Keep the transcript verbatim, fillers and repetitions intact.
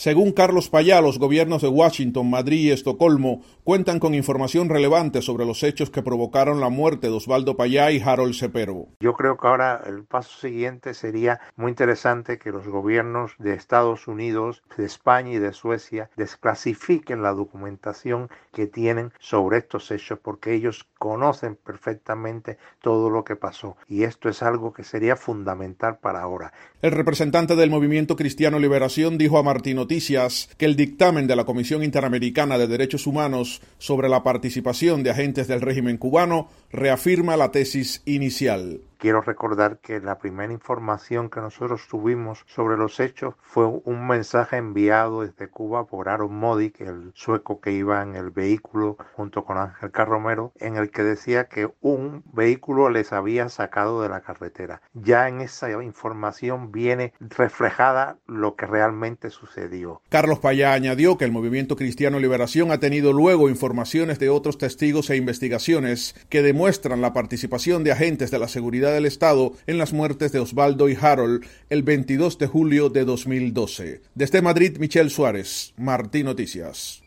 Según Carlos Payá, los gobiernos de Washington, Madrid y Estocolmo cuentan con información relevante sobre los hechos que provocaron la muerte de Osvaldo Payá y Harold Cepero. Yo creo que ahora el paso siguiente sería muy interesante que los gobiernos de Estados Unidos, de España y de Suecia desclasifiquen la documentación que tienen sobre estos hechos, porque ellos conocen perfectamente todo lo que pasó, y esto es algo que sería fundamental para ahora. El representante del Movimiento Cristiano Liberación dijo a Martín Noticias que el dictamen de la Comisión Interamericana de Derechos Humanos sobre la participación de agentes del régimen cubano reafirma la tesis inicial. Quiero recordar que la primera información que nosotros tuvimos sobre los hechos fue un mensaje enviado desde Cuba por Aaron Modik, el sueco que iba en el vehículo junto con Ángel Carromero, en el que decía que un vehículo les había sacado de la carretera. Ya en esa información viene reflejada lo que realmente sucedió. Carlos Payá añadió que el Movimiento Cristiano Liberación ha tenido luego informaciones de otros testigos e investigaciones que demuestran la participación de agentes de la seguridad del Estado en las muertes de Osvaldo y Harold el veintidós de julio de dos mil doce. Desde Madrid, Michel Suárez, Martín Noticias.